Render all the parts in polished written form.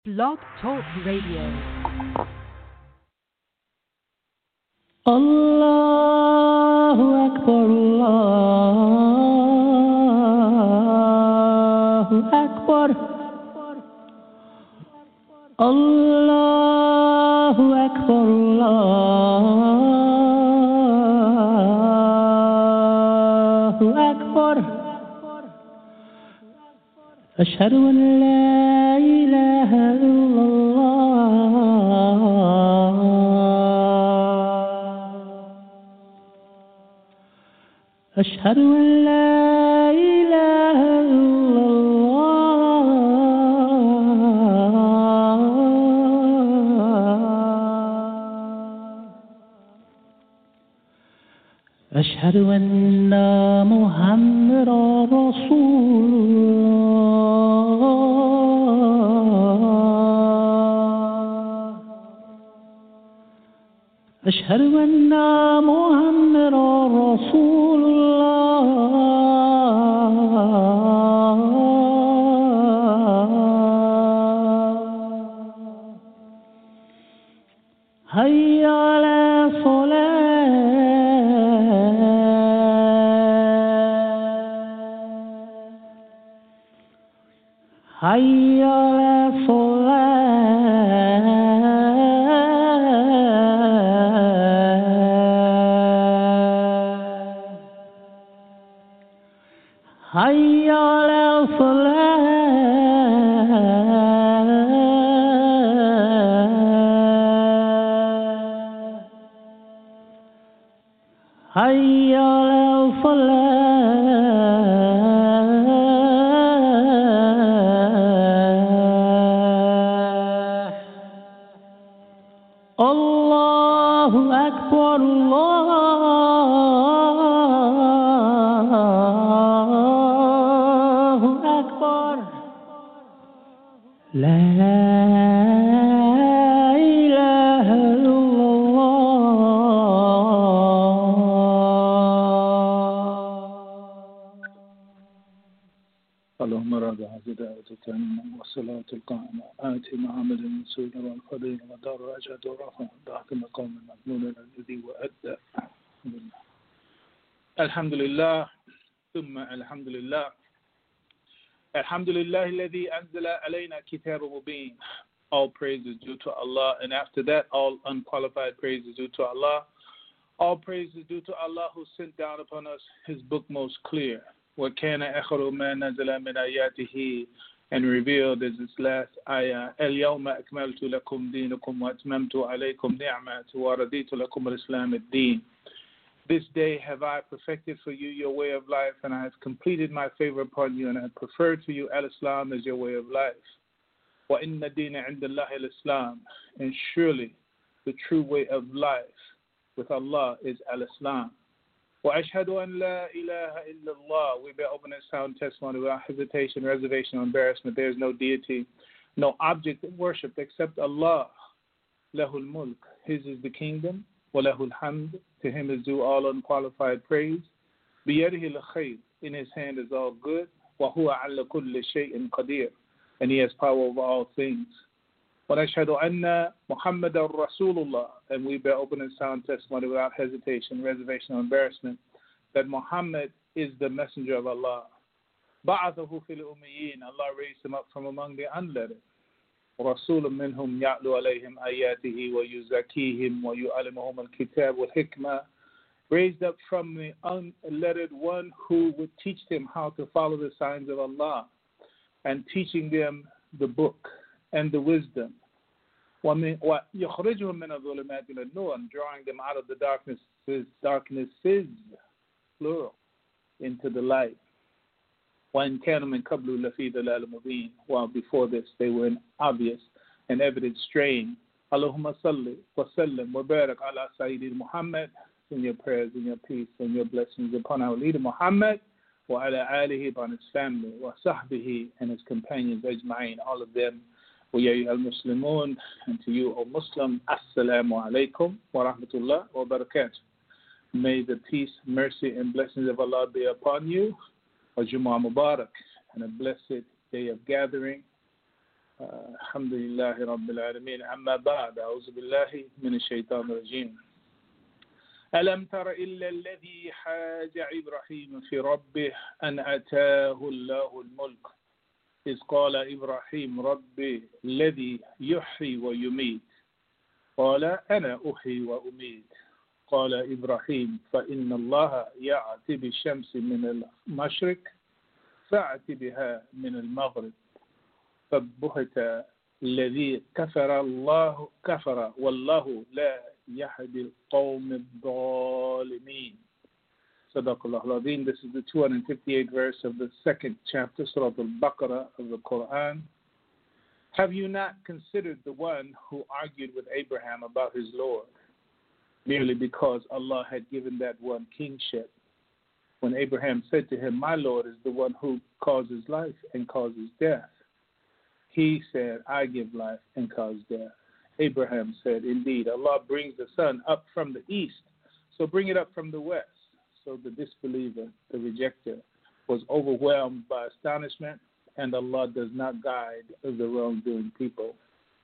Blog Talk Radio. Allahu Akbar, Allahu Akbar, Allahu Akbar, Allahu Akbar. Ashhadu an la ilaha illallah. أشهد أن لا إله إلا الله. أشهد أن محمدا رسول الله. أشهد أن محمدا رسول الله. حي على الصلاة. حي على حي على الصلاة. حي على الفلاح. الله أكبر، الله أكبر. لا إله إلا الله. اللهم رب هذه الدعوة التامة والصلاة القائمة آت محمد المسؤول والفضيل ودرجة ورفع ضعف مقام المأمون الذي وأدى. الحمد لله ثم الحمد لله. الحمد لله الذي أنزل علينا كتاب مبين. All praise is due to Allah, and after that all unqualified praise is due to Allah. All praise is due to Allah who sent down upon us his book most clear. وَكَانَ أَخْرُ مَا نَزَلَ مِنْ آيَاتِهِ, and revealed is its last ayah. الْيَوْمَ أَكْمَلْتُ لَكُمْ دِينَكُمْ وَأَتْمَمْتُ عَلَيْكُمْ نِعْمَتِي وَرَضِيتُ لَكُمُ الْإِسْلَامَ الدِّينَ. This day have I perfected for you your way of life, and I have completed my favor upon you, and I have preferred to you al-Islam as your way of life. وَإِنَّ الدِّينَ عِنْدَ اللَّهِ الْإِسْلَامِ, and surely the true way of life with Allah is al-Islam. وَأَشْهَدُ أَنْ لَا إِلَهَ إِلَّا اللَّهِ. We bear open and sound testimony without hesitation, reservation, or embarrassment. There is no deity, no object of worship except Allah. لَهُ الْمُلْكِ. His is the kingdom. وَلَهُ الْحَمْدِ. To him is due all unqualified praise. بِيَدِهِ الْخَيْرِ. In his hand is all good. وَهُوَ عَلَى كُلِّ شَيْءٍ قَدِيرٌ. And he has power over all things. وَنَشْهَدُ أَنَّ مُحَمَّدًا رَسُولُ اللَّهِ. And we bear open and sound testimony without hesitation, reservation, or embarrassment that Muhammad is the messenger of Allah. بَعَثَهُ فِي الْأُمِّيِّينَ. Allah raised him up from among the unlettered. رَسُولٌ مِّنْهُمْ يَعْلُو عَلَيْهِمْ آيَاتِهِ وَيُزَكِّيهِمْ وَيُعَلِّمُهُمُ الْكِتَابَ وَالْحِكْمَةَ. Raised up from the unlettered, one who would teach them how to follow the signs of Allah, and teaching them the book and the wisdom. وَيُخْرِجُهُمْ مِنَ الظُّلُمَاتِ إِلَى النُّورِ, drawing them out of the darknesses, plural, into the light. وَإِنْ كَانُوا مِنْ قَبْلُ لَفِي ضَلَالٍ مُبِينٍ. While before this they were in obvious and evident straying. اللهم صل وسلم وبارك على سيدنا Muhammad. In your prayers and your peace and your blessings upon our leader Muhammad, وعلى آله, upon his family, وصحبه, and his companions أجمعين, all of them. ويا أيها المسلمون, and to you, O Muslim, Assalamu alaikum wa rahmatullah wa barakatuh. May the peace, mercy, and blessings of Allah be upon you. A Jumu'ah Mubarak, and a blessed day of gathering, الحمد لله رب العالمين أما بعد أعوذ بالله من الشيطان الرجيم ألم تر إلا الذي حاج إبراهيم في ربه أن أتاه الله الملك إذ قال إبراهيم ربي الذي يحيي ويميت قال أنا أحيي وأميت قال إبراهيم فإن الله يأتي بالشمس من المشرق فأت بها من المغرب فبهت الذي كفر والله لا يهدي القوم الظالمين. صدق الله العظيم. This is the 258th verse of the second chapter, Surah Al-Baqarah of the Quran. Have you not considered the one who argued with Abraham about his Lord, merely because Allah had given that one kingship? When Abraham said to him, my Lord is the one who causes life and causes death. He said, I give life and cause death. Abraham said, indeed, Allah brings the sun up from the east, so bring it up from the west. So the disbeliever, the rejecter, was overwhelmed by astonishment, and Allah does not guide the wrongdoing people.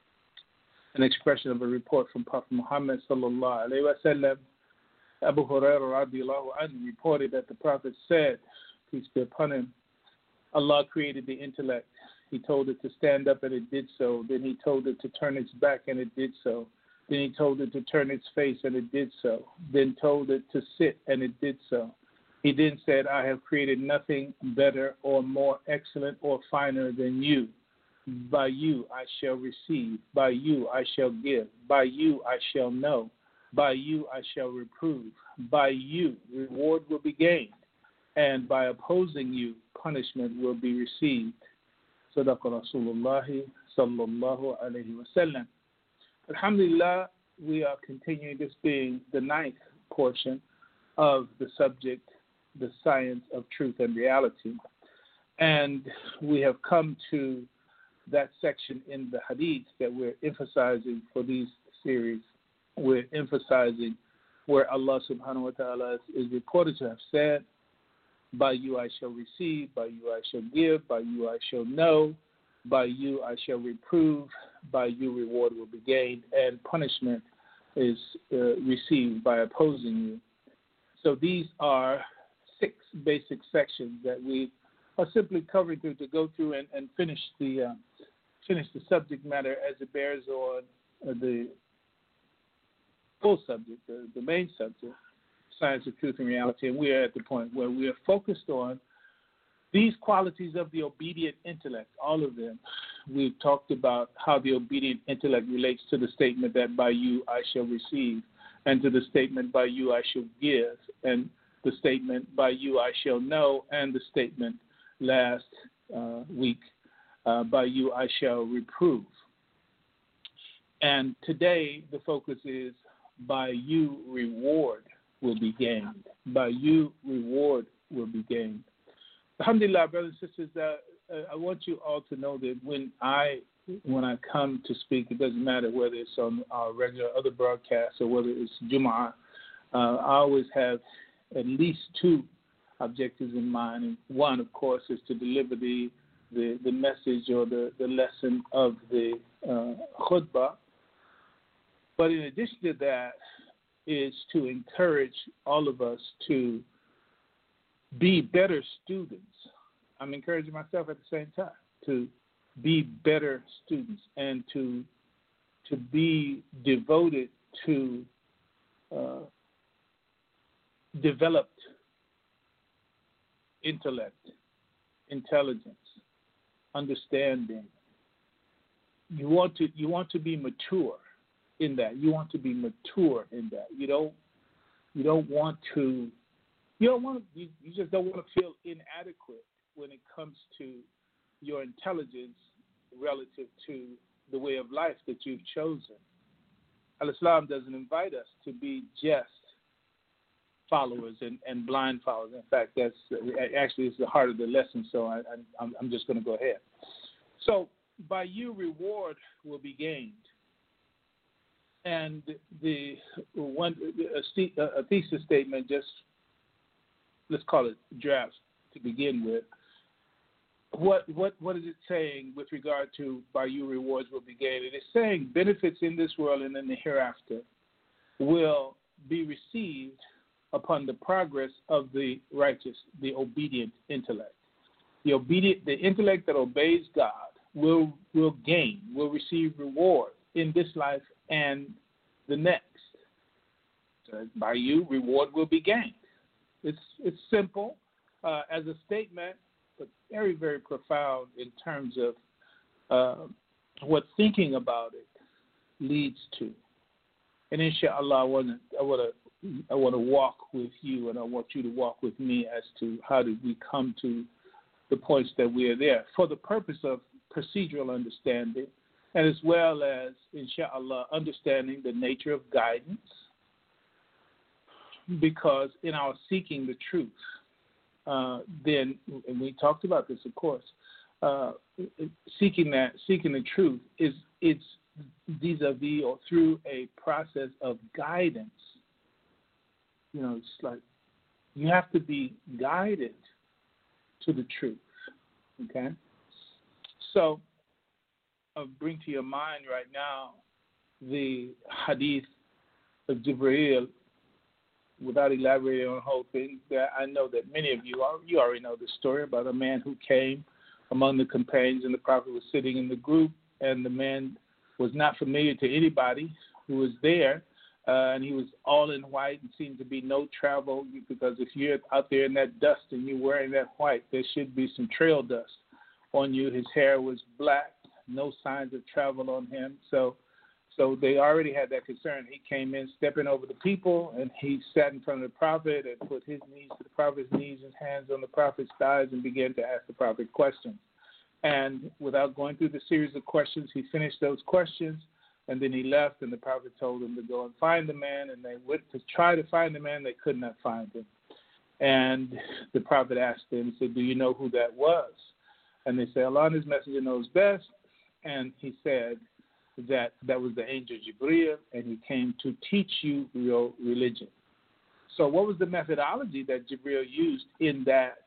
An expression of a report from Prophet Muhammad sallallahu alaihi wasallam. Abu Hurairah radiallahu anhu reported that the Prophet said, peace be upon him, Allah created the intellect. He told it to stand up, and it did so. Then he told it to turn its back, and it did so. Then he told it to turn its face, and it did so. Then told it to sit, and it did so. He then said, I have created nothing better or more excellent or finer than you. By you I shall receive. By you I shall give. By you I shall know. By you I shall reprove. By you reward will be gained. And by opposing you, punishment will be received. Sadaqa Rasulullahi sallallahu alayhi wa sallam. Alhamdulillah, we are continuing this being the 9th portion of the subject, the science of truth and reality. And we have come to that section in the hadith that we're emphasizing for these series. We're emphasizing where Allah subhanahu wa ta'ala is reported to have said, by you I shall receive, by you I shall give, by you I shall know, by you I shall reprove, by you reward will be gained, and punishment is received by opposing you. So these are 6 basic sections that we are simply covering through to go through and finish the subject matter as it bears on the full subject, the main subject, science of truth and reality. And we are at the point where we are focused on these qualities of the obedient intellect, all of them. We've talked about how the obedient intellect relates to the statement that by you I shall receive, and to the statement by you I shall give, and the statement by you I shall know, and the statement last week, by you I shall reprove. And today the focus is by you reward will be gained. By you reward will be gained. Alhamdulillah, brothers and sisters, I want you all to know that when I come to speak, it doesn't matter whether it's on our regular other broadcasts or whether it's Jum'ah, I always have at least 2 objectives in mind. And one, of course, is to deliver the message or the lesson of the khutbah. But in addition to that, is to encourage all of us to be better students. I'm encouraging myself at the same time to be better students and to be devoted to developed intellect, intelligence, understanding. You want to be mature in that. You want to be mature in that. You just don't want to feel inadequate when it comes to your intelligence relative to the way of life that you've chosen. Al-Islam doesn't invite us to be just followers and blind followers. In fact, that's actually it's the heart of the lesson, so I'm just going to go ahead. So, by you reward will be gained. And a thesis statement, just let's call it draft to begin with, what is it saying with regard to by you rewards will be gained? It is saying benefits in this world and in the hereafter will be received upon the progress of the righteous, the obedient intellect. The intellect that obeys God will gain, will receive reward in this life and the next. So by you, reward will be gained. It's simple as a statement, but very, very profound in terms of what thinking about it leads to. And inshallah, I want to walk with you, and I want you to walk with me as to how did we come to the points that we are there for the purpose of procedural understanding, and as well as, inshallah, understanding the nature of guidance, because in our seeking the truth, then, and we talked about this, of course, seeking the truth it's vis-a-vis or through a process of guidance. You know, it's like you have to be guided to the truth, okay? So I'll bring to your mind right now the hadith of Jibreel, without elaborating on the whole thing. That I know that many of you already know the story about a man who came among the companions, and the Prophet was sitting in the group, and the man was not familiar to anybody who was there, and he was all in white and seemed to be no travel, because if you're out there in that dust and you're wearing that white, there should be some trail dust on you. His hair was black, no signs of travel on him. So they already had that concern. He came in stepping over the people, and he sat in front of the Prophet and put his knees to the Prophet's knees, his hands on the Prophet's thighs, and began to ask the Prophet questions. And without going through the series of questions, he finished those questions, and then he left, and the Prophet told him to go and find the man, and they went to try to find the man. They could not find him. And the Prophet asked them, said, "Do you know who that was?" And they said, "Allah and His Messenger knows best." And he said that was the angel Jibreel, and he came to teach you your religion. So what was the methodology that Jibreel used in that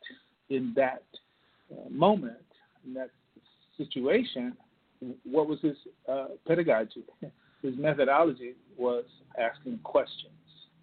moment, in that situation? What was his pedagogy? His methodology was asking questions.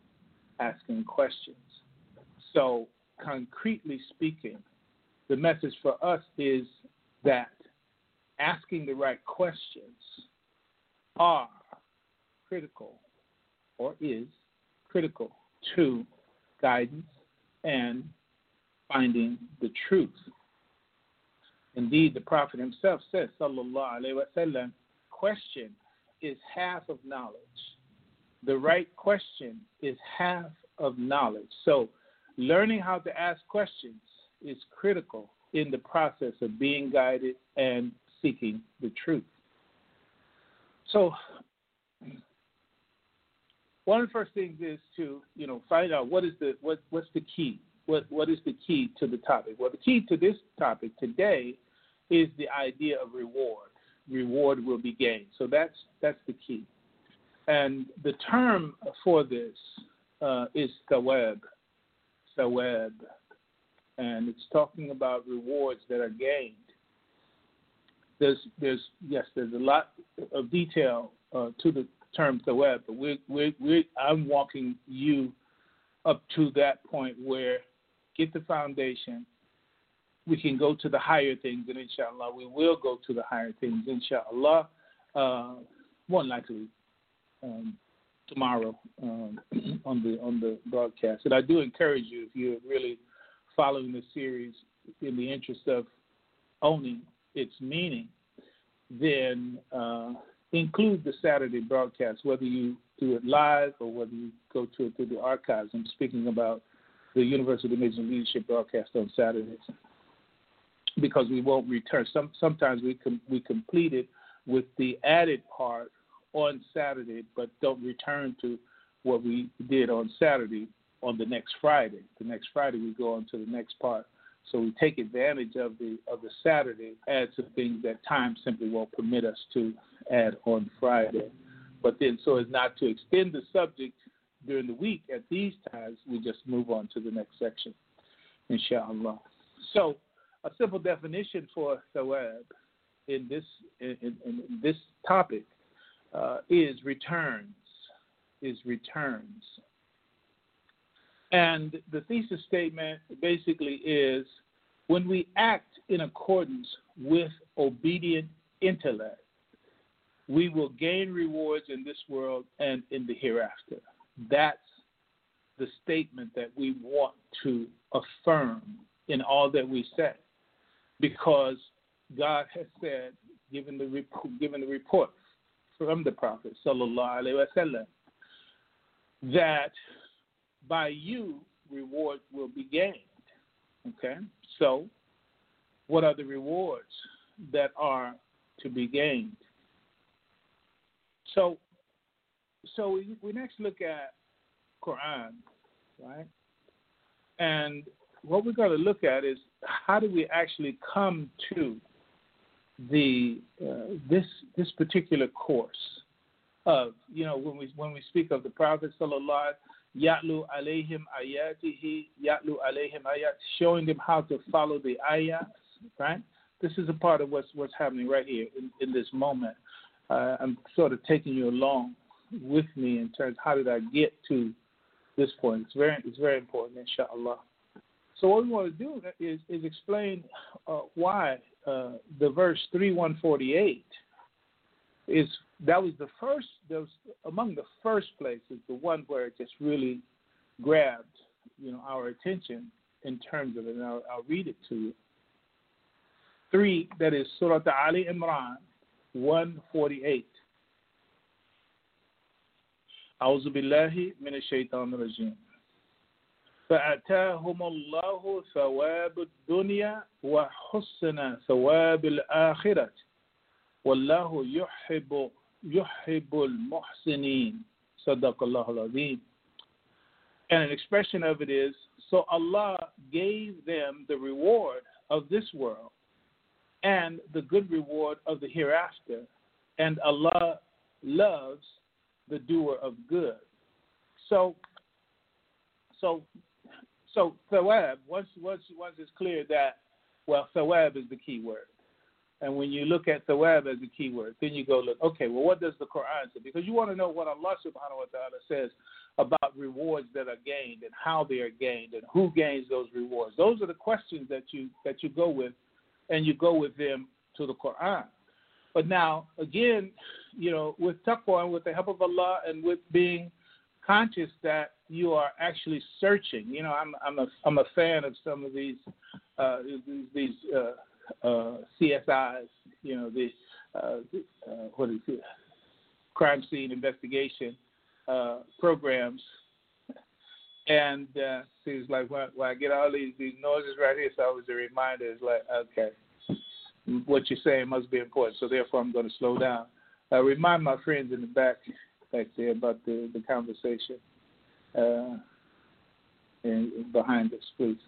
So concretely speaking, the message for us is that asking the right questions are critical, or is critical, to guidance and finding the truth. Indeed, the Prophet himself says, sallallahu alaihi wasallam, question is half of knowledge. The right question is half of knowledge. So learning how to ask questions is critical in the process of being guided and seeking the truth. So one of the first things is to, find out what's the key. What is the key to the topic? Well, the key to this topic today is the idea of reward. Reward will be gained. So that's the key. And the term for this is thawab. Thawab. And it's talking about rewards that are gained. There's a lot of detail to the term thawab, but I'm walking you up to that point where get the foundation. We can go to the higher things, and inshallah, we will go to the higher things, inshallah, more likely tomorrow on the broadcast. And I do encourage you, if you're really following the series in the interest of owning its meaning, then include the Saturday broadcast, whether you do it live or whether you go to it through the archives. I'm speaking about the Universal Dimension Leadership broadcast on Saturdays, because we won't return. Sometimes we complete it with the added part on Saturday, but don't return to what we did on Saturday on the next Friday. The next Friday we go on to the next part. So we take advantage of the Saturday, add some things that time simply won't permit us to add on Friday. But then, so as not to extend the subject during the week at these times, we just move on to the next section, inshallah. So a simple definition for thawab in this topic is returns. And the thesis statement basically is when we act in accordance with obedient intellect, we will gain rewards in this world and in the hereafter. That's the statement that we want to affirm in all that we say, because God has said, given the report from the Prophet sallallahu alaihi wasallam, that by you reward will be gained. Okay, so what are the rewards that are to be gained? So we next look at Quran, right? And what we're going to look at is how do we actually come to the this particular course of, you know, when we speak of the Prophet sallallahu ya'lu alayhim ayatihi, ya'lu alayhim ayat, showing them how to follow the ayats, right? This is a part of what's happening right here in this moment. I'm sort of taking you along with me in terms of how did I get to this point. It's very important, inshallah. So what we want to do is explain why the verse 3148 was among the first places, the one where it just really grabbed, you know, our attention in terms of it. And I'll read it to you. 3, that is Surah Ali Imran 148. أعوذ بالله من الشيطان الرجيم. فأتاهم الله ثواب الدنيا وحسن ثواب الآخرة والله يحب المحسنين صدق الله العظيم. And an expression of it is, so Allah gave them the reward of this world and the good reward of the hereafter, and Allah loves the doer of good. So thawab, once it's clear that, well, thawab is the key word. And when you look at thawab as a key word, then you go look, okay, well, what does the Quran say? Because you want to know what Allah subhanahu wa ta'ala says about rewards that are gained and how they are gained and who gains those rewards. Those are the questions that you go with, and you go with them to the Quran. But now, again, you know, with taqwa and with the help of Allah and with being conscious that you are actually searching. You know, I'm a fan of some of these CSIs. You know, what is it? Crime scene investigation programs. And it's like when I get all these noises right here, so I was a reminder. It's like, okay, what you're saying must be important. So therefore, I'm going to slow down. Remind my friends in the back there about the conversation and behind us, please.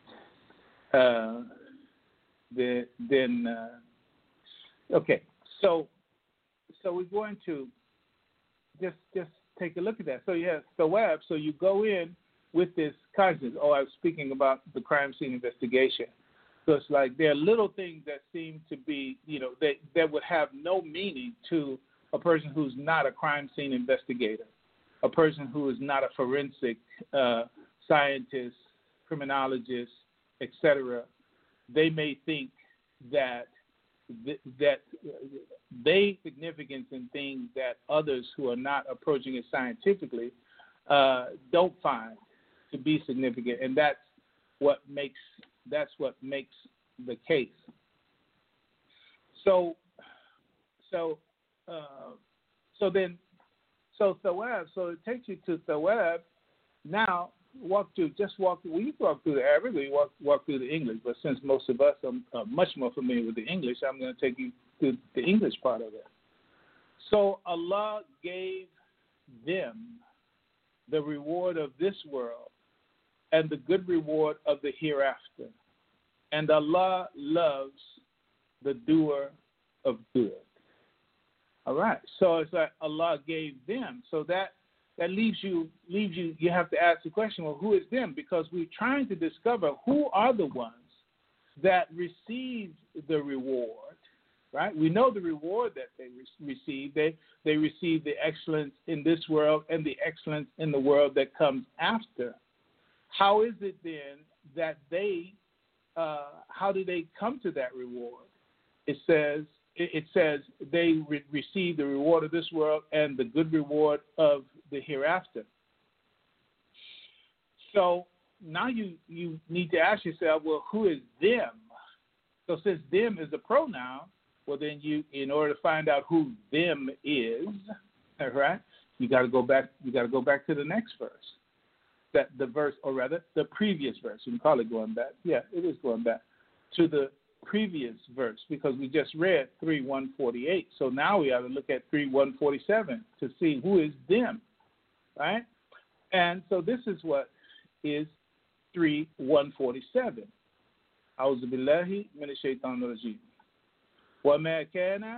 Okay. So we're going to just take a look at that. So you have thawab. So you go in with this conscience. Oh, I was speaking about the crime scene investigation. So it's like there are little things that seem to be, you know, that would have no meaning to a person who's not a crime scene investigator, a person who is not a forensic scientist, criminologist, etc. They may think that they significance in things that others who are not approaching it scientifically don't find to be significant, and that's what makes the case. So thawab. So it takes you to thawab. Now we walk through the Arabic, or you walk through the English. But since most of us are much more familiar with the English, I'm going to take you to the English part of it. So Allah gave them the reward of this world and the good reward of the hereafter. And Allah loves the doer of good. All right. So it's like Allah gave them. So that leaves you have to ask the question, well, who is them? Because we're trying to discover who are the ones that received the reward, right? We know the reward that they received. They received the excellence in this world and the excellence in the world that comes after. How is it then that how do they come to that reward? It says they receive the reward of this world and the good reward of the hereafter. So now you need to ask yourself, well, who is them? So since them is a pronoun, well then in order to find out who them is, all right, you got to go back. You got to go back to the next verse. The previous verse. You can call it going back. Yeah, it is going back to the previous verse because we just read 3:148. So now we have to look at 3:147 to see who is them, right? And so this is what is 3:147. أعوذ بالله من الشيطان الرجيم. وما كان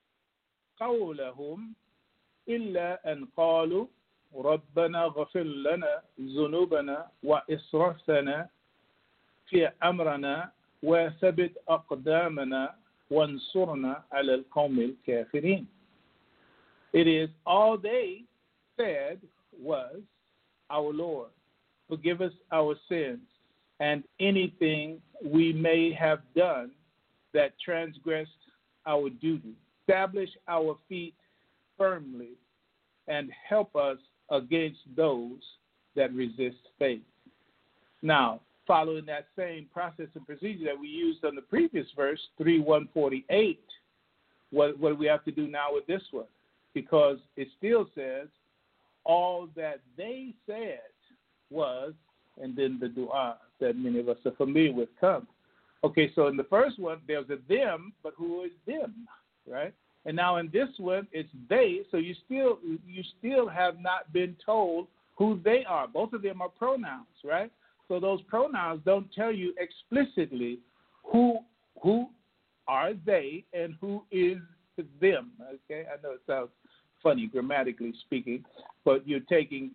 قولهم إلا أن قالوا ربنا اغفر لنا ذنوبنا وإسرافنا في أمرنا وثبت أقدامنا وانصرنا على القوم الكافرين. It is all they said was, our Lord, forgive us our sins and anything we may have done that transgressed our duty. Establish our feet firmly and help us against those that resist faith. Now, following that same process and procedure that we used on the previous verse, 3:148, what do we have to do now with this one? Because it still says, all that they said was, and then the dua that many of us are familiar with comes. Okay, so in the first one, there's a them, but who is them, right? And now in this one, it's they, so you still have not been told who they are. Both of them are pronouns, right? So those pronouns don't tell you explicitly who are they and who is them. Okay, I know it sounds funny grammatically speaking, but you're taking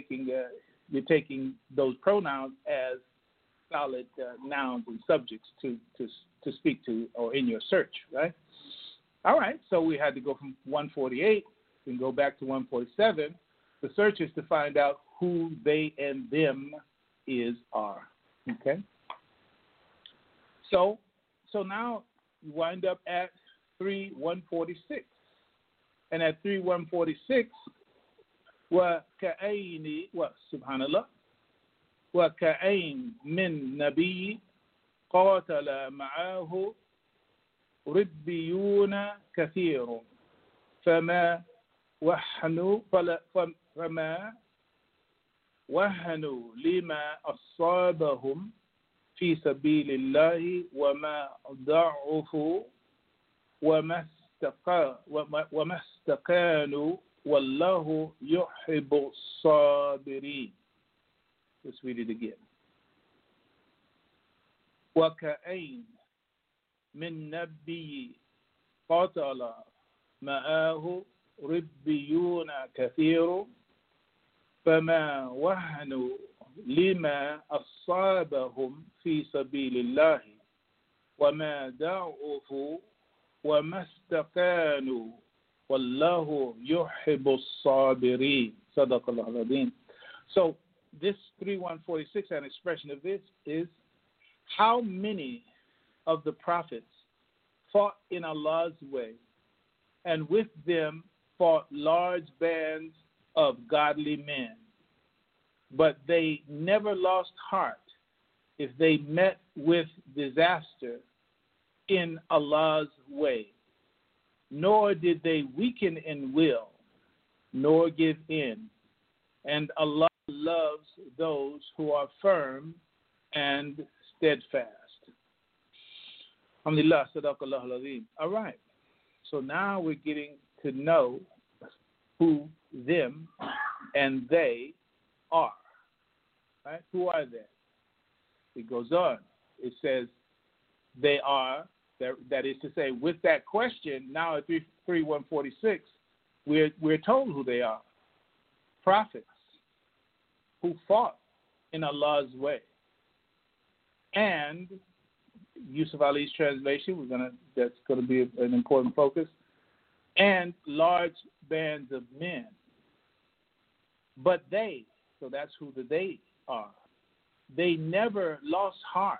those pronouns as solid nouns and subjects to speak to or in your search, right? All right, so we had to go from 148 and go back to 147. The search is to find out who they and them are. Okay. So now you wind up at 3:146, and at 3:146, وكأين سبحان الله وكأين من نبي قاتل معه ربيون كثير فما وهنوا لما أصابهم في سبيل الله وما ضعفوا وما استكانوا والله يحب الصابرين. Let's read it again. وكأين من نبي قاتل معه ربيون كثير فما وهنوا لما أصابهم في سبيل الله وما ضعفوا وما استكانوا والله يحب الصابرين. صدق الله العظيم. So this 3:146, an expression of this is how many of the prophets fought in Allah's way, and with them fought large bands of godly men, but they never lost heart if they met with disaster in Allah's way, nor did they weaken in will, nor give in. And Allah loves those who are firm and steadfast. Alhamdulillah, sadaqallahu al-azim. All right. So now we're getting to know who them and they are. Right? Who are they? It goes on. It says they are, that is to say, with that question, now at 3:146, we're told who they are. Prophets who fought in Allah's way. And Yusuf Ali's translation. That's gonna be an important focus. And large bands of men. But they, so that's who the they are. They never lost heart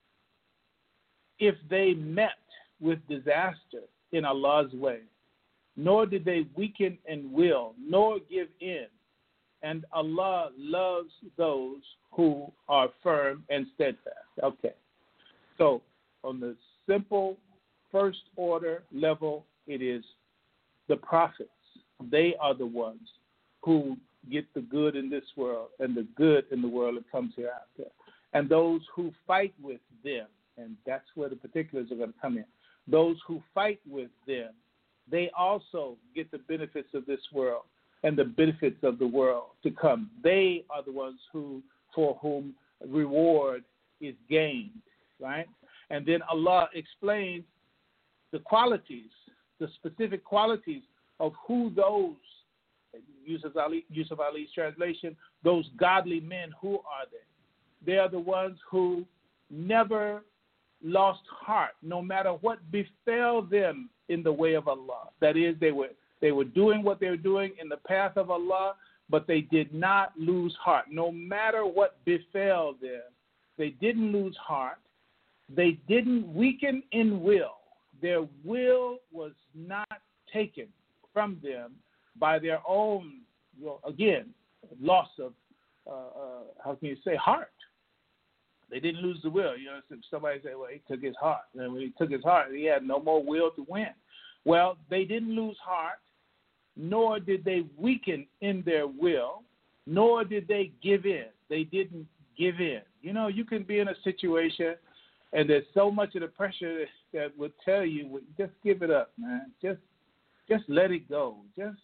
if they met with disaster in Allah's way, nor did they weaken in will, nor give in. And Allah loves those who are firm and steadfast. Okay. So on the simple first order level, it is the prophets. They are the ones who get the good in this world and the good in the world that comes hereafter. And those who fight with them, and that's where the particulars are going to come in. Those who fight with them, they also get the benefits of this world and the benefits of the world to come. They are the ones for whom reward is gained, right? And then Allah explains the qualities, the specific qualities of who those, Yusuf Ali's translation, those godly men, who are they? They are the ones who never lost heart, no matter what befell them in the way of Allah. That is, they were doing what they were doing in the path of Allah, but they did not lose heart. No matter what befell them, they didn't lose heart. They didn't weaken in will. Their will was not taken from them by their own, again, loss of, heart. They didn't lose the will. Somebody say, well, he took his heart. And when he took his heart, he had no more will to win. Well, they didn't lose heart, nor did they weaken in their will, nor did they give in. They didn't give in. You can be in a situation, and there's so much of the pressure that would tell you, just give it up, man. Just let it go.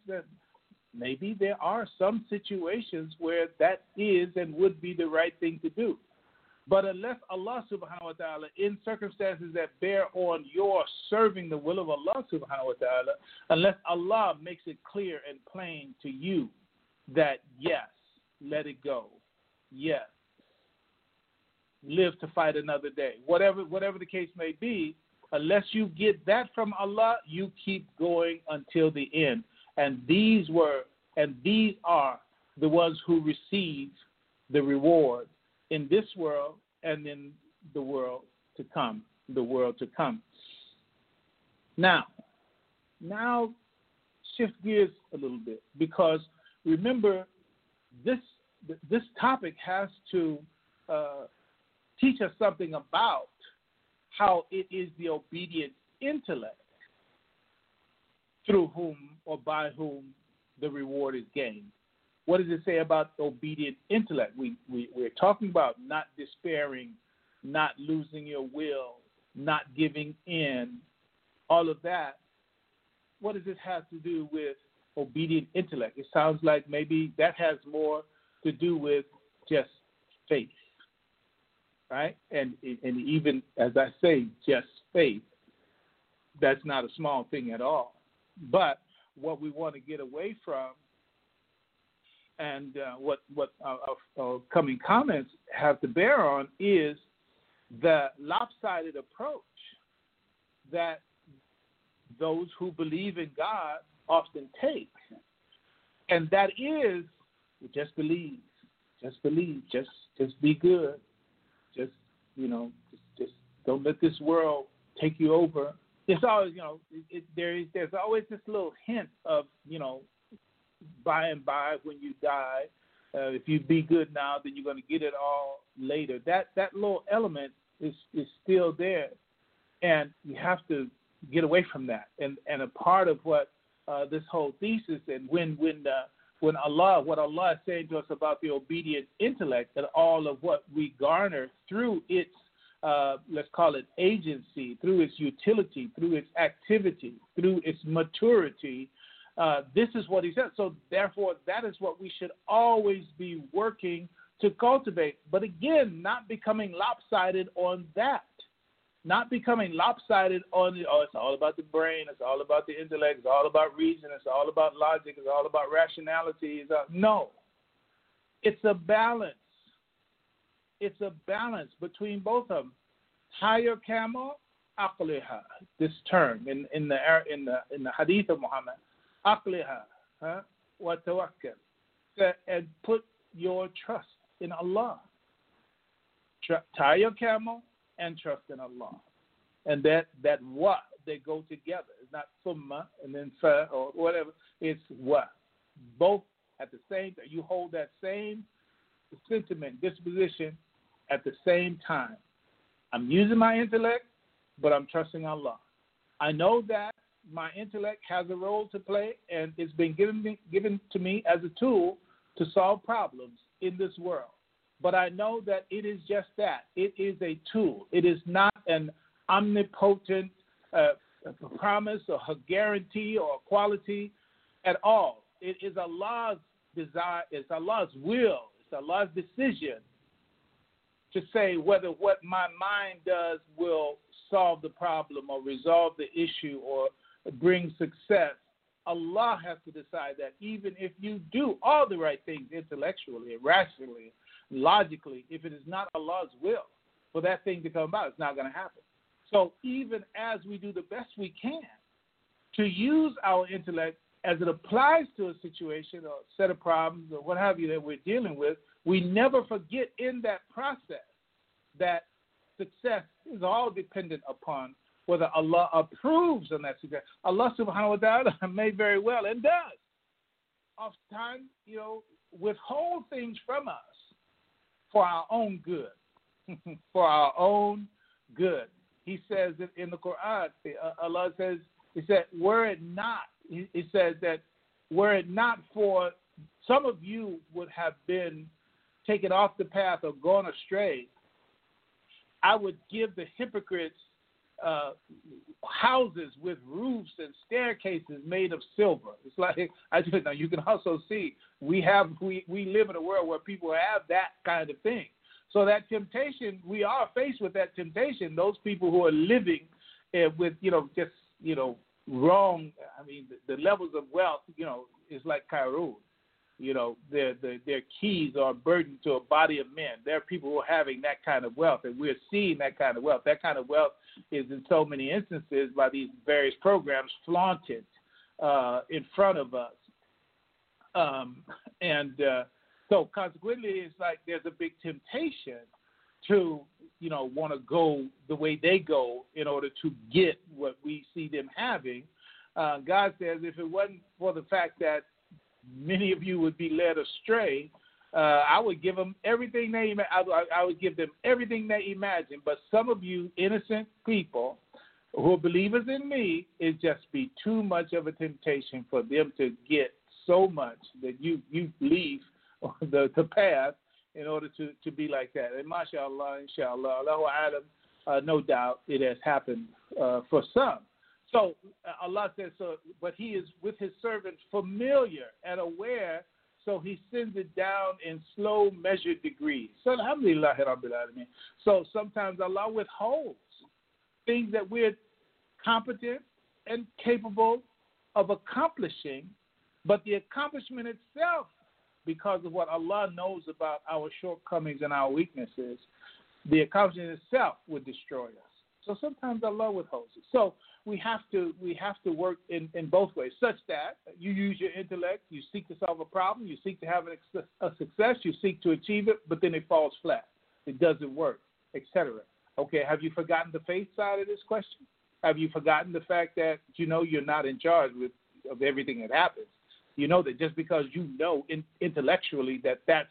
Maybe there are some situations where that is and would be the right thing to do. But unless Allah subhanahu wa ta'ala, in circumstances that bear on your serving the will of Allah subhanahu wa ta'ala, unless Allah makes it clear and plain to you that, yes, let it go. Yes, live to fight another day. Whatever the case may be, unless you get that from Allah, you keep going until the end. And these are the ones who receive the reward in this world and in the world to come. Now shift gears a little bit, because remember, this topic has to teach us something about how it is the obedient intellect through whom or by whom the reward is gained. What does it say about obedient intellect? We're talking about not despairing, not losing your will, not giving in, all of that. What does this have to do with obedient intellect? It sounds like maybe that has more to do with just faith, right? And even as I say, just faith, that's not a small thing at all. But what we want to get away from, and what our coming comments have to bear on, is the lopsided approach that those who believe in God often take. And that is, just believe, just be good, just don't let this world take you over. It's always, there's always this little hint of, by and by when you die, if you be good now, then you're going to get it all later. That little element is still there, and you have to get away from that. And a part of what this whole thesis, and when Allah, what Allah is saying to us about the obedient intellect, and all of what we garner through its let's call it agency, through its utility, through its activity, through its maturity. This is what he said. So therefore, that is what we should always be working to cultivate. But again, not becoming lopsided on that. Not becoming lopsided on, it's all about the brain, it's all about the intellect, it's all about reason, it's all about logic, it's all about rationality. No. It's a balance. It's a balance between both of them. Hire camel, aqliha. This term in the hadith of Muhammad, aqliha, wa tawakkal, and put your trust in Allah. Tie your camel and trust in Allah, and that wa, they go together. It's not summa and then fa or whatever. It's wa. Both at the same time. You hold that same sentiment, disposition at the same time. I'm using my intellect, but I'm trusting Allah. I know that my intellect has a role to play, and it's been given to me as a tool to solve problems in this world. But I know that it is just that. It is a tool. It is not an omnipotent promise or a guarantee or a quality at all. It is Allah's desire. It's Allah's will. It's Allah's decision to say whether what my mind does will solve the problem or resolve the issue or bring success. Allah has to decide that, even if you do all the right things intellectually, rationally, logically, if it is not Allah's will for that thing to come about, it's not going to happen. So even as we do the best we can to use our intellect as it applies to a situation or a set of problems or what have you that we're dealing with, we never forget in that process that success is all dependent upon whether Allah approves on that success. Allah subhanahu wa ta'ala may very well and does oftentimes, withhold things from us for our own good. For our own good. He says it in the Quran. Allah says, He said, were it not, He says that were it not for some of you would have been taken off the path or gone astray, I would give the hypocrites houses with roofs and staircases made of silver. It's like now you can also see we live in a world where people have that kind of thing. So that temptation, we are faced with that temptation. Those people who are living with wrong. I mean, the levels of wealth, is like Qarun. Their keys are burdened to a body of men. There are people who are having that kind of wealth, and we're seeing that kind of wealth. That kind of wealth is in so many instances by these various programs flaunted in front of us. So consequently, it's like there's a big temptation to, want to go the way they go in order to get what we see them having. God says if it wasn't for the fact that many of you would be led astray, I would give them everything I would give them everything they imagine. But some of you innocent people who are believers in me, it just be too much of a temptation for them to get so much that you leave the path in order to be like that. And mashallah, inshallah, Allahu alam, no doubt it has happened for some. So Allah says, but He is with His servants familiar and aware, so He sends it down in slow, measured degrees. So alhamdulillah, Rabbil Alameen. So sometimes Allah withholds things that we're competent and capable of accomplishing, but the accomplishment itself, because of what Allah knows about our shortcomings and our weaknesses, the accomplishment itself would destroy us. So sometimes Allah withholds it. So we have to work in both ways, such that you use your intellect, you seek to solve a problem, you seek to have a success, you seek to achieve it, but then it falls flat. It doesn't work, etc. Okay, have you forgotten the faith side of this question? Have you forgotten the fact that you're not in charge of everything that happens? You know that just because intellectually that's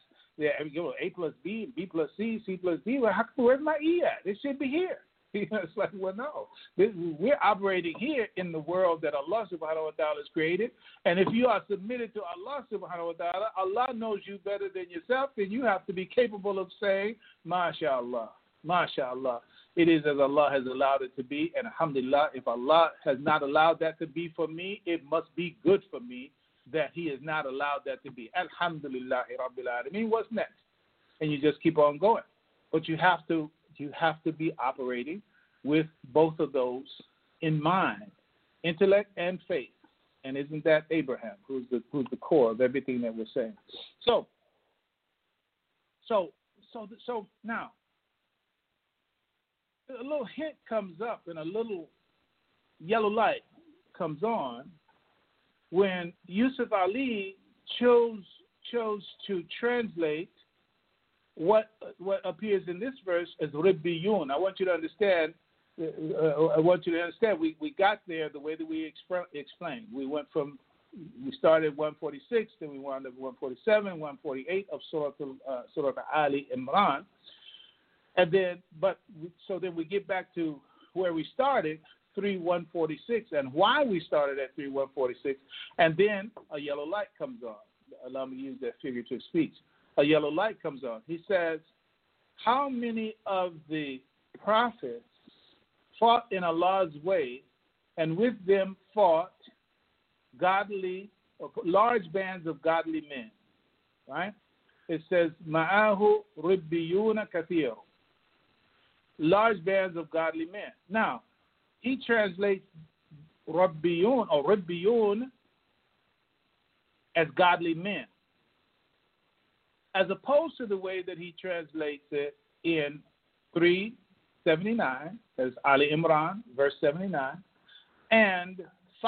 A plus B, B plus C, C plus D, well, where's my E at? It should be here. It's like, well, no. We're operating here in the world that Allah subhanahu wa ta'ala has created. And if you are submitted to Allah subhanahu wa ta'ala, Allah knows you better than yourself, then you have to be capable of saying, MashaAllah, MashaAllah. It is as Allah has allowed it to be. And alhamdulillah, if Allah has not allowed that to be for me, it must be good for me that He has not allowed that to be. Alhamdulillah, Rabbil Alameen. What's next? And you just keep on going. But you have to be operating with both of those in mind, intellect and faith. And isn't that Abraham, who's the core of everything that we're saying? So now, a little hint comes up and a little yellow light comes on when Yusuf Ali chose to translate what appears in this verse as Ribbiyun. I want you to understand. We got there the way that we explained. We started 146, then we wound up 147, 148 of Surah Ali Imran, and then then we get back to where we started, 3:146, and why we started at 3:146, and then a yellow light comes on. Allow me to use that figurative speech. A yellow light comes on. He says, how many of the prophets fought in Allah's way, and with them fought large bands of godly men, right? It says, Ma'ahu Ribbiyuna Kathir, large bands of godly men. Now, he translates Ribbiyun as godly men, as opposed to the way that he translates it in 3:79, as Ali Imran, verse 79, and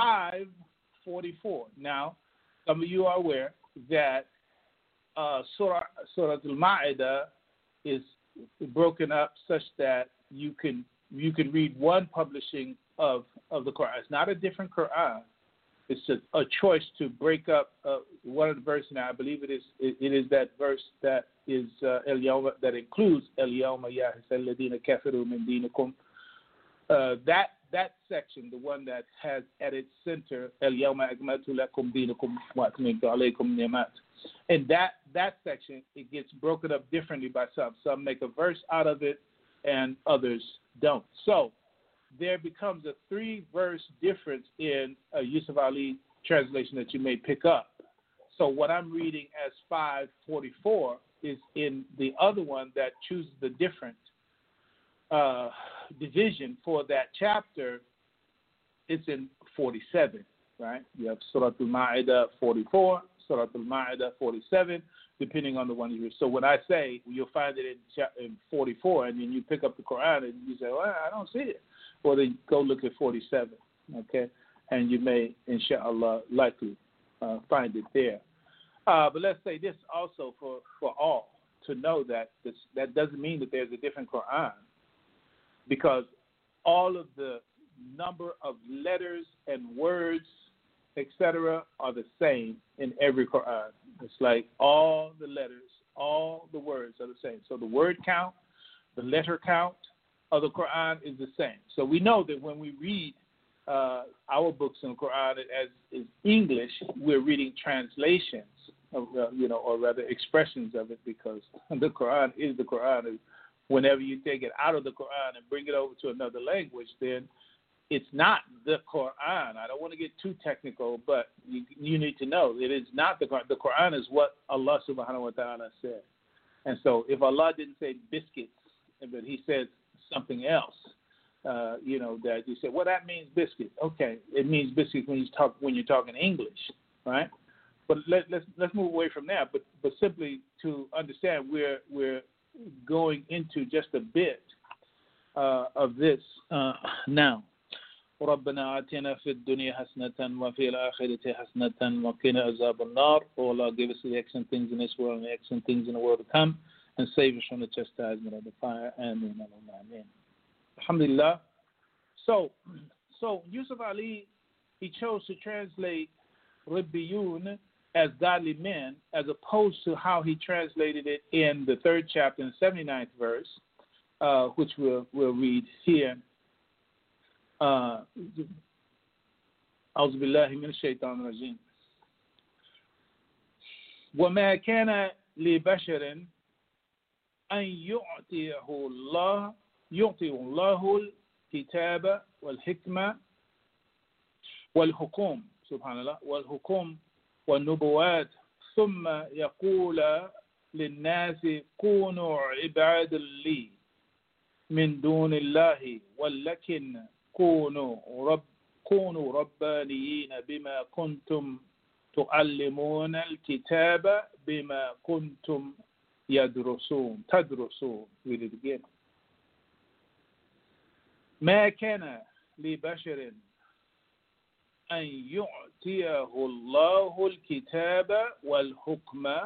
5:44. Now, some of you are aware that Surah Al-Ma'idah is broken up such that you can read one publishing of the Quran. It's not a different Quran. It's a choice to break up one of the verses. Now, I believe it is that verse that is that includes El Yawma Yahisa Alladina Kafaru Min Dinikum. That section, the one that has at its center El Yawma Akmaltu Lakum Dinakum wa Atmamtu Alaykum Ni'mat. And that section, it gets broken up differently by some. Some make a verse out of it, and others don't. So there becomes a 3-verse difference in a Yusuf Ali translation that you may pick up. So what I'm reading as 5:44 is in the other one that chooses the different division for that chapter. It's in 47, right? You have Surah Al-Ma'idah 44, Surah Al-Ma'idah 47, depending on the one you read. So when I say, you'll find it in 44, and then you pick up the Quran and you say, well, I don't see it. Or then go look at 47, okay? And you may, inshallah, likely find it there. But let's say this also for all to know that that doesn't mean that there's a different Quran, because all of the number of letters and words, etc., are the same in every Quran. It's like all the letters, all the words are the same. So the word count, the letter count of the Quran is the same. So we know that when we read our books in the Quran as is English, we're reading translations, or rather expressions of it, because the Quran is the Quran. And whenever you take it out of the Quran and bring it over to another language, then it's not the Quran. I don't want to get too technical, but you need to know it is not the Quran. The Quran is what Allah subhanahu wa ta'ala said. And so if Allah didn't say biscuits, but he said something else, that you say, well, that means biscuit. Okay, it means biscuit when you're talking English, right? But let's move away from that. But simply to understand, we're going into just a bit of this now. ربنا آتنا في الدنيا حسنة وفي الآخرة حسنة وقنا عذاب النار. Oh Allah, give us the excellent things in this world and the excellent things in the world to come, and save us from the chastisement of the fire. Ameen. Ameen. Alhamdulillah. So Yusuf Ali, he chose to translate Ribbiyun as godly men, as opposed to how he translated it in the 3rd chapter and 79th verse, which we'll read here. أعوذ بالله من الشيطان الرجيم. وما كان لبشر أن يعطي الله الكتاب والحكمة والحكم سبحان الله والحكم والنبوات ثم يقول للناس كونوا عبادا لي من دون الله ولكن كونوا ربانيين بما كنتم تعلمون الكتاب بما كنتم تدرسون. Read it again. ما كان لبشر أن يؤتيه الله الكتاب والحكم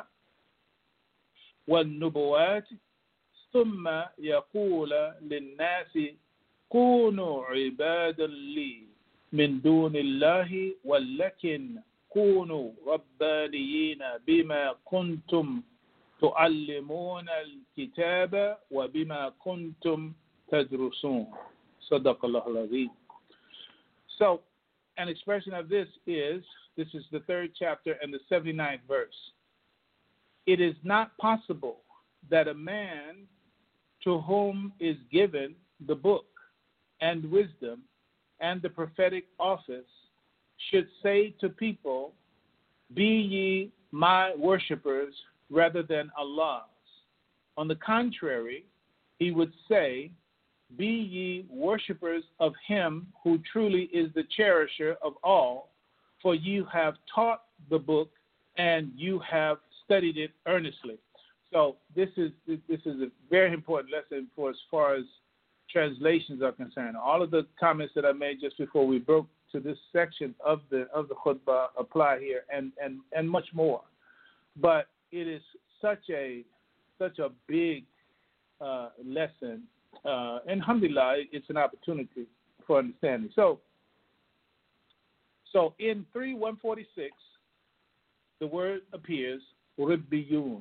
والنبوات ثم يقول للناس كونوا عبادا لي من دون الله ولكن كونوا ربانيين بما كنتم تعلمون الكتاب وبما كنتم تدرسون. صدق الله العظيم. So, an expression of this is the 3rd chapter and the 79th verse. It is not possible that a man to whom is given the book and wisdom and the prophetic office should say to people, be ye my worshippers rather than Allah's. On the contrary, he would say, be ye worshippers of him who truly is the cherisher of all, for you have taught the book and you have studied it earnestly. So this is a very important lesson for as far as translations are concerned. All of the comments that I made just before we broke to this section of the khutbah apply here, and much more. But it is such a big lesson, and alhamdulillah, it's an opportunity for understanding. So in 3:146, the word appears ribbiyun,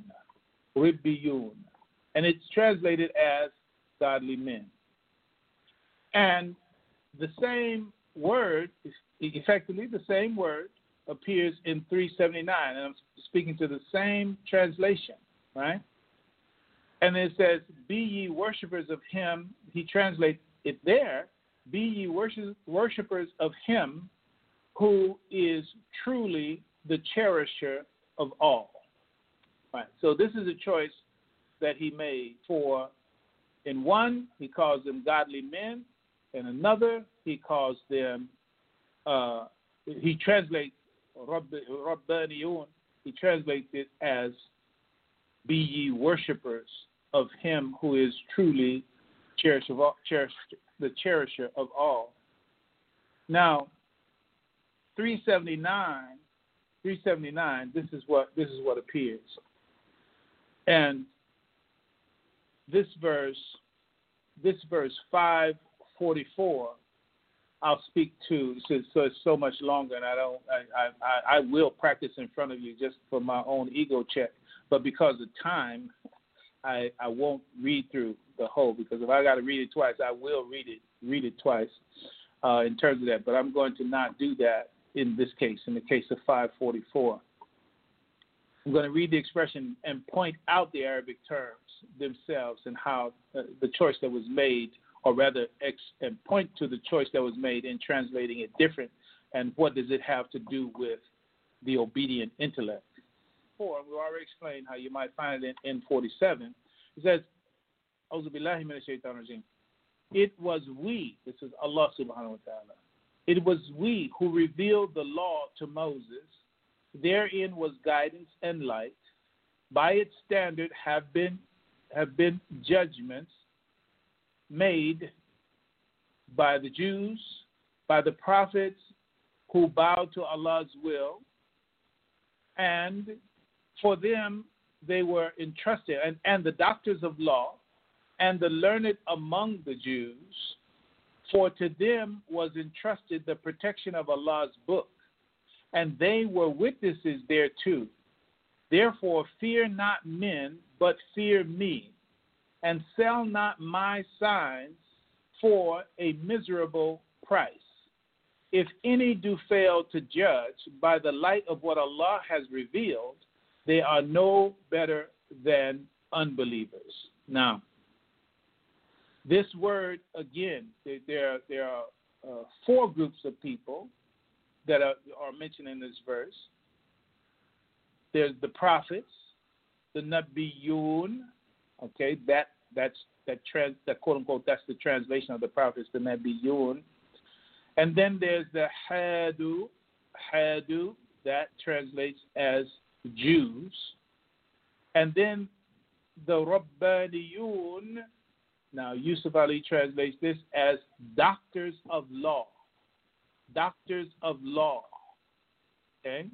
and it's translated as godly men. And the same word, effectively the same word, appears in 379, and I'm speaking to the same translation, right? And it says, be ye worshippers of him. He translates it there, be ye worshippers of him who is truly the cherisher of all. Right. So this is a choice that he made for, in one, he calls them godly men, and another, he calls them, he translates Rabbaniyun, he translates it as be ye worshippers of him who is truly the cherisher of all. Now, 379, this is what appears. And this verse 544, I'll speak to. So it's so much longer, and I will practice in front of you just for my own ego check. But because of time, I won't read through the whole, because if I got to read it twice, I will read it twice in terms of that. But I'm going to not do that in this case, in the case of 544. I'm going to read the expression and point out the Arabic terms themselves and how the choice that was made, or rather, and point to the choice that was made in translating it different, and what does it have to do with the obedient intellect. We already explained how you might find it in 47. It says, Auzu billahi minash shaitanir rajim. It was we, this is Allah subhanahu wa ta'ala, it was we who revealed the law to Moses. Therein was guidance and light. By its standard have been judgments made by the Jews, by the prophets who bowed to Allah's will, and for them they were entrusted, and the doctors of law, and the learned among the Jews, for to them was entrusted the protection of Allah's book, and they were witnesses thereto. Therefore fear not men, but fear me, and sell not my signs for a miserable price. If any do fail to judge by the light of what Allah has revealed, they are no better than unbelievers. Now, this word, again, there are 4 groups of people that are mentioned in this verse. There's the prophets, the Nabiyun, okay, that quote unquote, that's the translation of the prophets, the Nabiyun. And then there's the Hadu, that translates as Jews. And then the Rabbaniyun, Now, Yusuf Ali translates this as doctors of law. Doctors of law. Okay?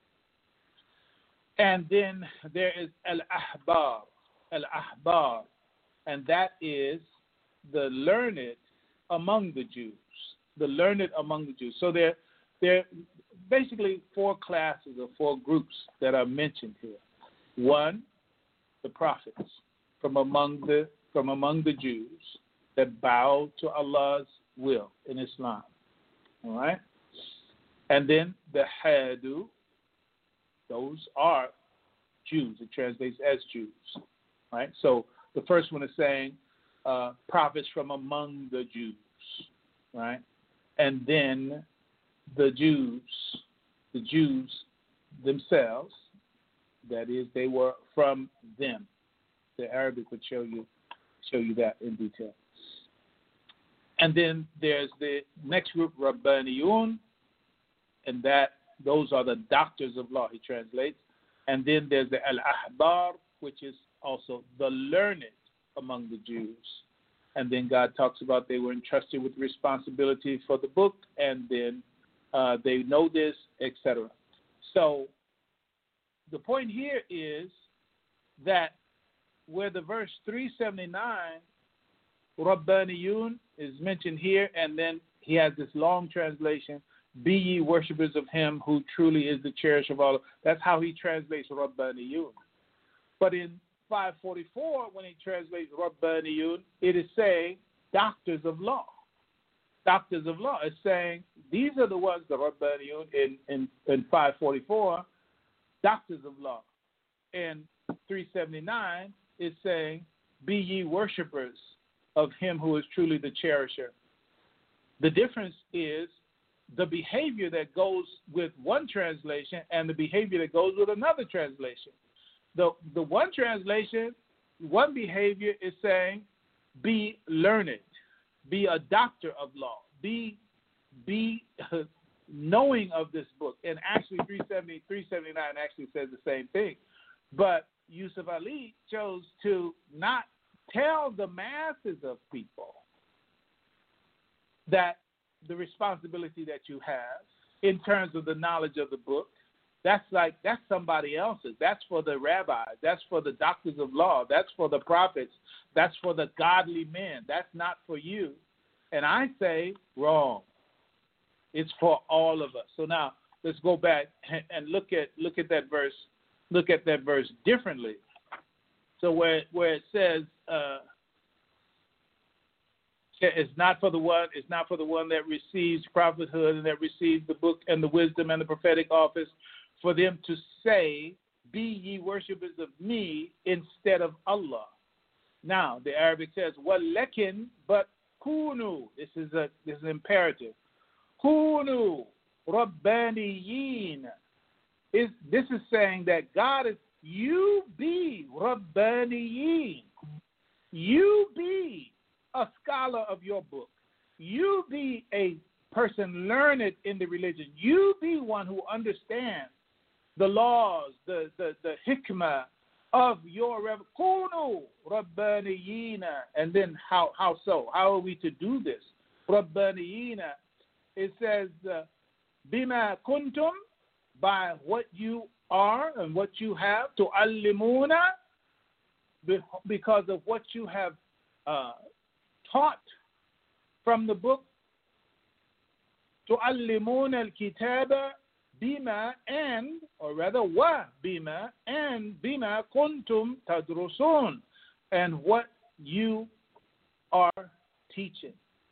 And then there is al-ahbar. Al-ahbar. And that is the learned among the Jews. The learned among the Jews. So there are basically four classes or four groups that are mentioned here. One, the prophets from among the Jews that bow to Allah's will in Islam. All right? And then the Hadu, those are Jews. It translates as Jews. Right? So the first one is saying prophets from among the Jews. Right? And then the Jews themselves, that is, they were from them. The Arabic would show you that in detail. And then there's the next group, Rabbaniyun, and those are the doctors of law, he translates. And then there's the Al-Ahbar, which is also the learned among the Jews. And then God talks about they were entrusted with responsibility for the book, and then they know this, etc. So the point here is that where the verse 379, Rabbaniyun, is mentioned here, and then he has this long translation, be ye worshippers of him who truly is the cherisher of all. That's how he translates Rabbaniyun. But in 544, when he translates Rabbaniyun, it is saying doctors of law. Doctors of law. It's saying these are the ones, the Rabbaniyun, in 544, doctors of law. In 379, it's saying, be ye worshippers of him who is truly the cherisher. The difference is the behavior that goes with one translation and the behavior that goes with another translation. The one translation, one behavior is saying, be learned, be a doctor of law, be knowing of this book. And actually 379 actually says the same thing. But Yusuf Ali chose to not tell the masses of people that the responsibility that you have in terms of the knowledge of the book, that's somebody else's. That's for the rabbis. That's for the doctors of law. That's for the prophets. That's for the godly men. That's not for you. And I say, wrong. It's for all of us. So now let's go back and look at that verse. Look at that verse differently. So where it says it's not for the one that receives prophethood and that receives the book and the wisdom and the prophetic office, for them to say, be ye worshippers of me instead of Allah. Now the Arabic says, walakin, but kunu. This is imperative. Kunu rabbaniyin. This is saying that God is, you be rabbaniyin. You be a scholar of your book. You be a person learned in the religion. You be one who understands the laws, the hikmah of your kunu rabbaniyina. And then how so? How are we to do this? Rabbaniyina. It says bima kuntum, by what you are and what you have, to allimuna, because of what you have taught from the book, to allimuna al-kitaba bima, and, or rather wa bima, and bima kuntum tadrusun, and what you are teaching.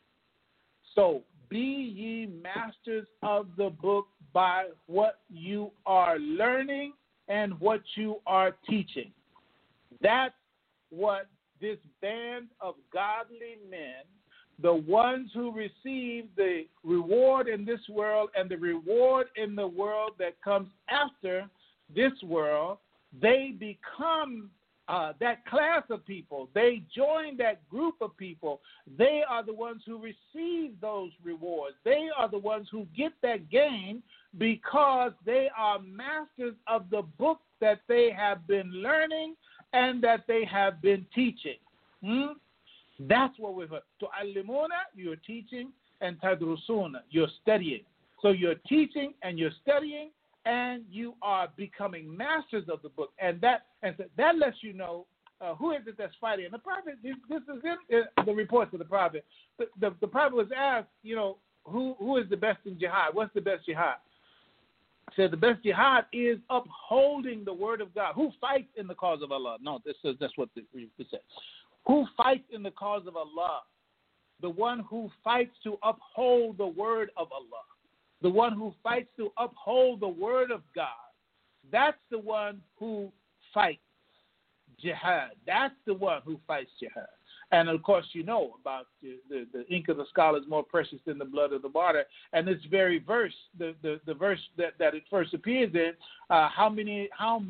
So be ye masters of the book by what you are learning and what you are teaching. That's what this band of godly men, the ones who receive the reward in this world and the reward in the world that comes after this world, they become that class of people. They join that group of people. They are the ones who receive those rewards. They are the ones who get that gain because they are masters of the book that they have been learning and that they have been teaching. That's what we're for. Tu'allimuna, you're teaching, and tadrusuna, you're studying. So you're teaching and you're studying, and you are becoming masters of the book. And that lets you know who is it that's fighting. And the prophet, this is in the reports of the prophet. The prophet was asked, who is the best in jihad? What's the best jihad? Said the best jihad is upholding the word of God. Who fights in the cause of Allah? No, that's what it says. Who fights in the cause of Allah? The one who fights to uphold the word of Allah. The one who fights to uphold the word of God. That's the one who fights jihad. That's the one who fights jihad. And, of course, you know about the ink of the scholar is more precious than the blood of the martyr. And this very verse, the verse that it first appears in, how many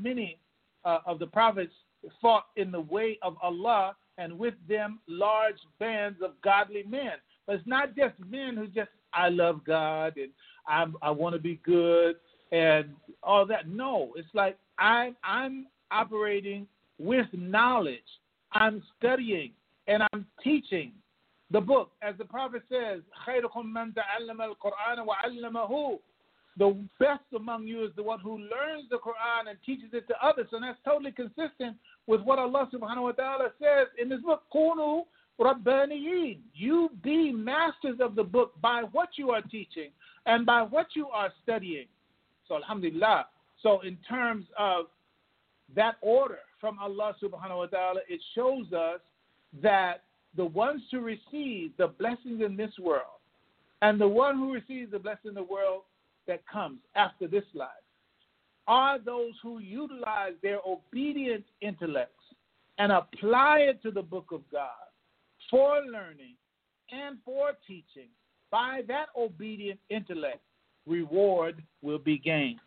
of the prophets fought in the way of Allah, and with them large bands of godly men. But it's not just men who just, I love God and I want to be good and all that. No, it's like I'm operating with knowledge. I'm studying and I'm teaching the book. As the prophet says, خَيْرُكُمْ مَنْ تَعَلَّمَ الْقُرْآنَ وَعَلَّمَهُ. The best among you is the one who learns the Quran and teaches it to others. And that's totally consistent with what Allah subhanahu wa ta'ala says in this book, كُونُوا رَبَّانِيِّينَ. You be masters of the book by what you are teaching and by what you are studying. So alhamdulillah. So in terms of that order from Allah subhanahu wa ta'ala, it shows us that the ones to receive the blessings in this world and the one who receives the blessing in the world that comes after this life are those who utilize their obedient intellects and apply it to the book of God for learning and for teaching. By that obedient intellect, reward will be gained.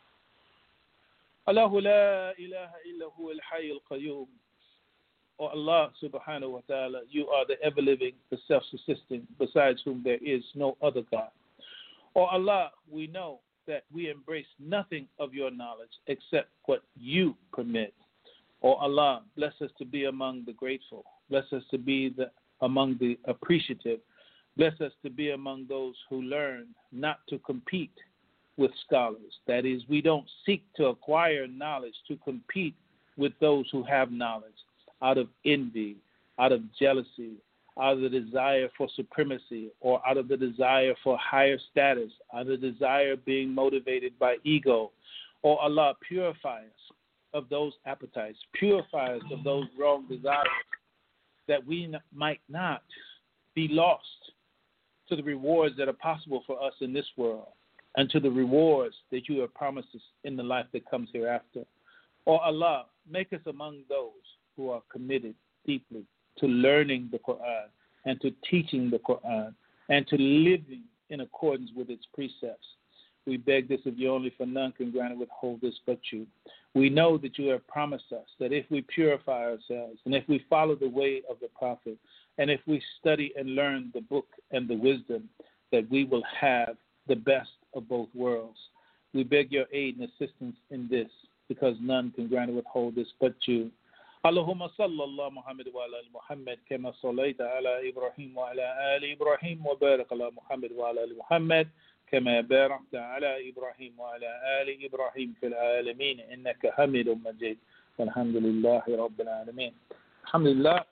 Allahu la ilaha illa huwa al-hayy al-qayyum. O Allah subhanahu wa ta'ala, you are the ever-living, the self-subsisting, besides whom there is no other God. O Allah, we know that we embrace nothing of your knowledge except what you permit. O Allah, bless us to be among the grateful. Bless us to be among the appreciative. Bless us to be among those who learn not to compete with scholars. That is, we don't seek to acquire knowledge to compete with those who have knowledge out of envy, out of jealousy, out of the desire for supremacy, or out of the desire for higher status, out of the desire of being motivated by ego. Oh Allah, purify us of those appetites, purify us of those wrong desires, that we might not be lost to the rewards that are possible for us in this world and to the rewards that you have promised us in the life that comes hereafter. Oh Allah, make us among those who are committed deeply to learning the Quran and to teaching the Quran and to living in accordance with its precepts. We beg this of you only, for none can grant or withhold this but you. We know that you have promised us that if we purify ourselves and if we follow the way of the Prophet and if we study and learn the book and the wisdom, that we will have the best of both worlds. We beg your aid and assistance in this, because none can grant or withhold this but you. اللهم صل الله محمد وعلى آل محمد كما صليت على إبراهيم وعلى آل إبراهيم وبارك على محمد وعلى آل محمد كما باركت على إبراهيم وعلى آل إبراهيم في العالمين إنك حميد مجيد والحمد لله رب العالمين. الحمد لله.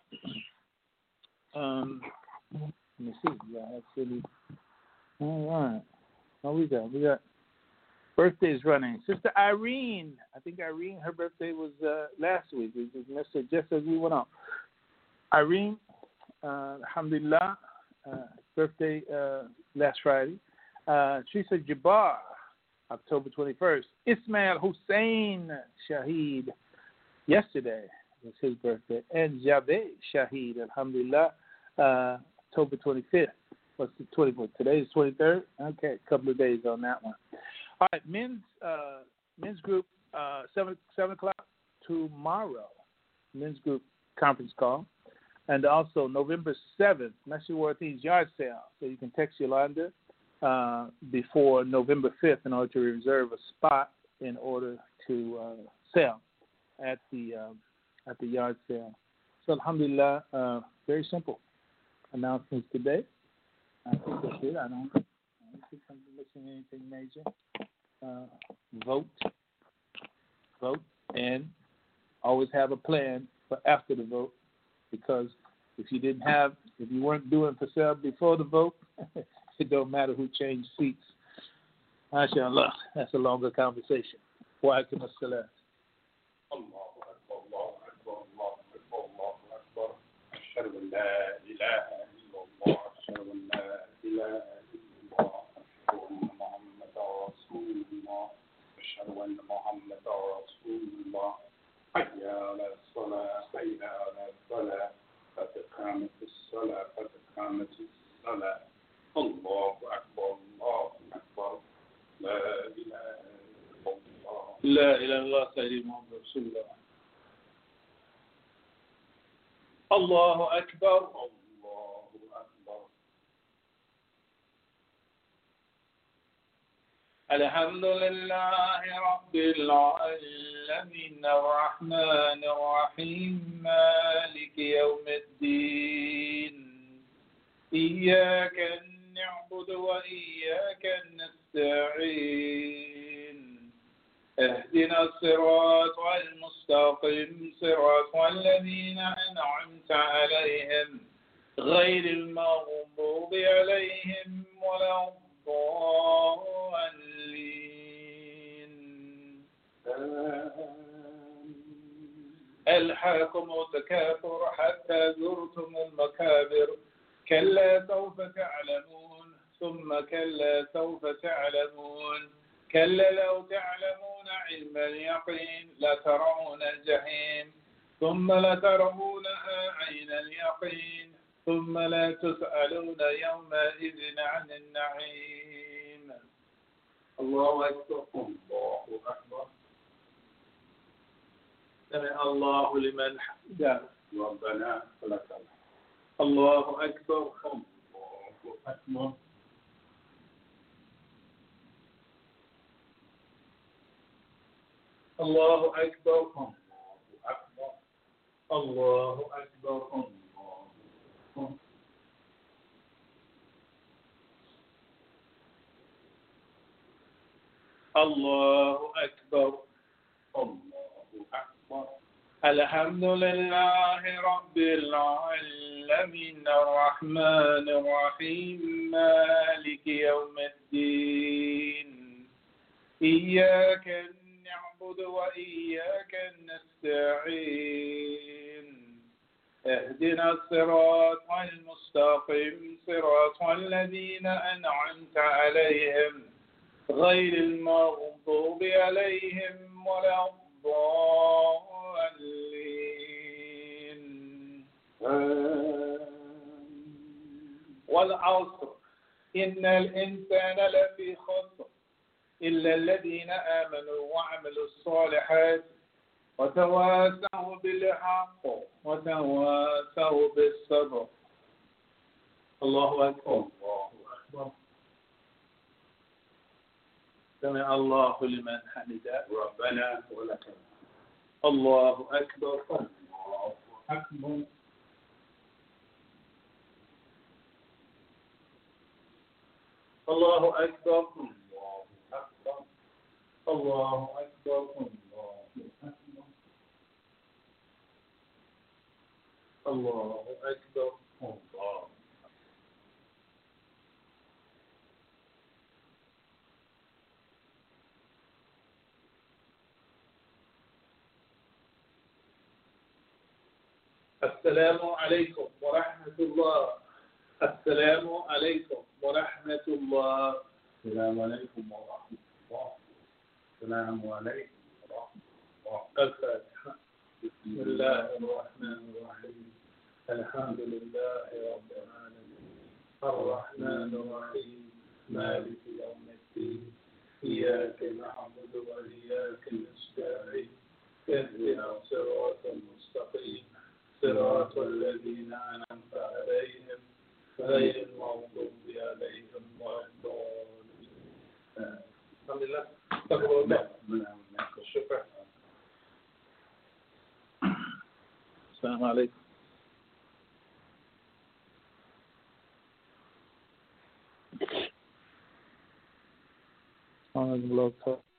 Let me see. Yeah, that's really all right. What we got birthdays running. Sister Irene, I think Irene, her birthday was last week. We just missed it just as we went on. Irene, alhamdulillah, birthday last Friday. Teresa Jabbar, October 21st. Ismail Hussein Shaheed, yesterday was his birthday. And Javed Shaheed, alhamdulillah, October 25th. What's the 24th? Today is 23rd? Okay, a couple of days on that one. All right, men's group, 7 o'clock tomorrow. Men's group conference call. And also November 7th, Messi Worthy's yard sale. So you can text Yolanda before November 5th in order to reserve a spot in order to sell at the yard sale. So alhamdulillah, very simple announcements today. I think that's it. I don't think I'm missing anything major. Vote, and always have a plan for after the vote, because if you weren't doing for self before the vote, it don't matter who changed seats. MashaAllah, that's a longer conversation. Wa alaikum assalam. أشهد أن لا إله إلا الله أشهد أن لا إله إلا الله أشهد أن محمدا رسول الله أشهد أن محمدا رسول الله حي على الصلاة حي على الصلاة قد قامت الصلاة قد قامت الصلاة الله أكبر الله أكبر لا إله إلا الله لا إله إلا الله سيدنا محمد رسول الله. الله أكبر الله أكبر. الحمد لله رب العالمين الرحمن الرحيم مالك يوم الدين إياك نعبد وإياك نستعين اهدنا الصراط المستقيم صراط الذين أنعمت عليهم غير المغضوب عليهم ولا الضالين. ألهاكم التكاثر حتى زرتم المقابر كلا سوف تعلمون ثم كلا سوف تعلمون كلا لو تعلمون علم اليقين لترون الجحيم ثم لترونها عين اليقين ثم لا تسألون يومئذ عن النعيم. الله أكبر الله أكبر. سمع الله لمن حمده ربنا ولك الحمد. الله أكبر الله أكبر. الله أكبر الله أكبر الله أكبر الله أكبر. الحمد لله رب العالمين الرحمن الرحيم مالك يوم الدين إياك نعبد وإياك نستعين اهدنا الصراط المستقيم صراط الذين أنعمت عليهم غير المغضوب عليهم ولا الضالين. والعصر إن الإنسان لفي خسر إلا الذين آمنوا وعملوا الصالحات وتواصوا بالحق وتواصوا بالصبر. الله أكبر الله أكبر. سمع الله لمن حمده ربنا ولك الحمد. الله أكبر الله أكبر. الله أكبر الله أكبر. الله أكبر الله. السلام عليكم ورحمة الله. السلام عليكم ورحمة الله. السلام عليكم ورحمة الله. السلام عليكم ورحمة الله. الفاتحة. بسم الله الرحمن الرحيم. الحمد لله رب العالمين الرحمن الرحيم مالك يوم الدين إياك نعبد وإياك نستعين اهدنا الصراط المستقيم صراط الذين أنعمت عليهم غير المغضوب عليهم ولا الضالين. الحمد لله. استغفر الله. شكرا. السلام عليكم. Alhamdulillah.